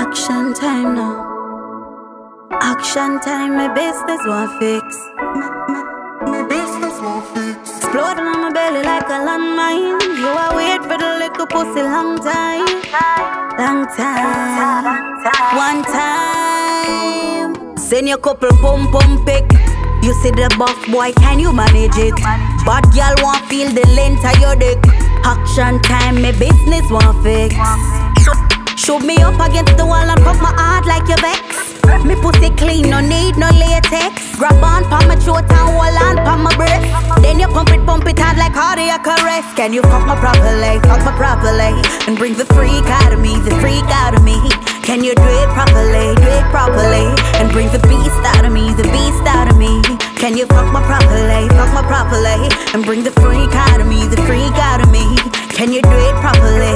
Action time now. Action time, my business won't fix. My business won't fix. Exploding on my belly like a landmine. You are wait for the little pussy long time. Long time. One time. Send your couple pump pick. You see the buff boy, can you manage it? But girl won't feel the length of your dick. Action time, my business won't fix. Shoot me up against the wall and pop my heart like your vex. Me pussy clean, no need no latex. Grab on pa my throat and hold on pa my breast. Then you pump it hard like cardiac arrest. Can you fuck my properly, and bring the freak out of me, the freak out of me? Can you do it properly, and bring the beast out of me, the beast out of me? Can you fuck my properly, and bring the freak out of me, the freak out of me? Can you do it properly,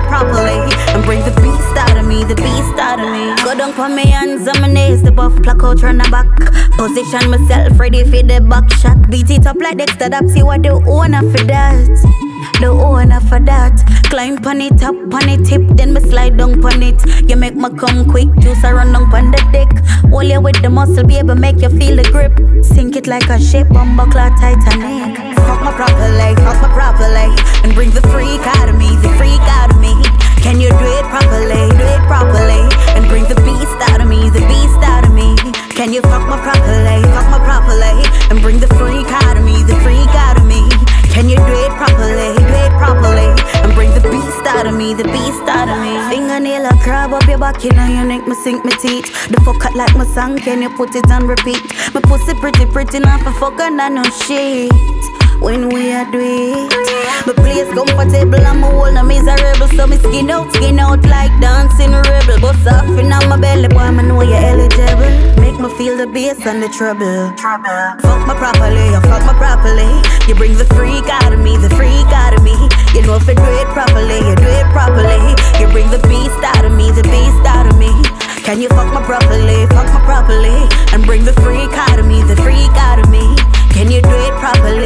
and bring the beast out of me, the beast out of me? Go down for me hands on my knees, the buff clock out run the back. Position myself ready for the back shot. Beat it up like Dexter, that see what the owner for that. The owner for that. Climb pon it up, pon it tip, then me slide down pon it. You make me come quick, juice I run down pon the dick. Hold you with the muscle, baby, make you feel the grip. Sink it like a ship, buckler Titanic. Fuck my properly, and bring the freak out of me, the freak out of me. Can you do it properly, and bring the beast out of me, the beast out of me? Can you fuck my properly, and bring the freak out of me, the freak out of me? Can you do it properly, and bring the beast out of me, the beast out of me? Fingernail a crab up your back, you know your neck, me sink me teeth. The fuck cut like my song, can you put it on repeat? My pussy pretty, not for fuck and I no shit. When we are do it, my place comfortable and my whole no miserable. So me skin out like dancing rebel. Bust off in on my belly, boy, I know you're eligible. Make me feel the bass and the trouble. Fuck me properly, you bring the freak out of me, the freak out of me. You know if you do it properly, you do it properly. You bring the beast out of me, the beast out of me. Can you fuck me properly, and bring the freak out of me, the freak out of me? Can you do it properly,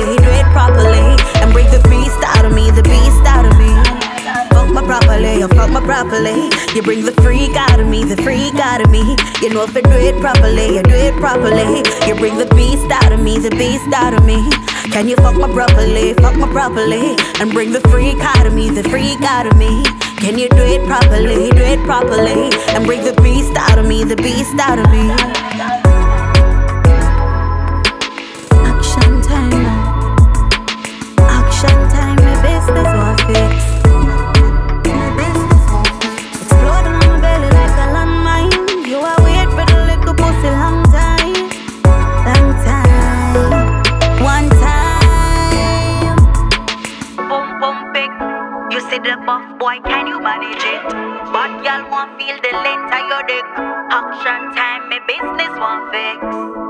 and bring the beast out of me, the beast out of me? Fuck me properly, you bring the freak out of me, the freak out of me. You know if you do it properly, you do it properly. You bring the beast out of me, the beast out of me. Can you fuck me properly, and bring the freak out of me, the freak out of me? Can you do it properly, and bring the beast out of me, the beast out of me? Action time now. Action time, my business won't fix. Exploding on my belly like a landmine. You are wait for the little pussy long time. Long time. One time. Boom, big. You see the buff boy, can you manage it? But y'all won't feel the length of your dick. Action time, my business won't fix.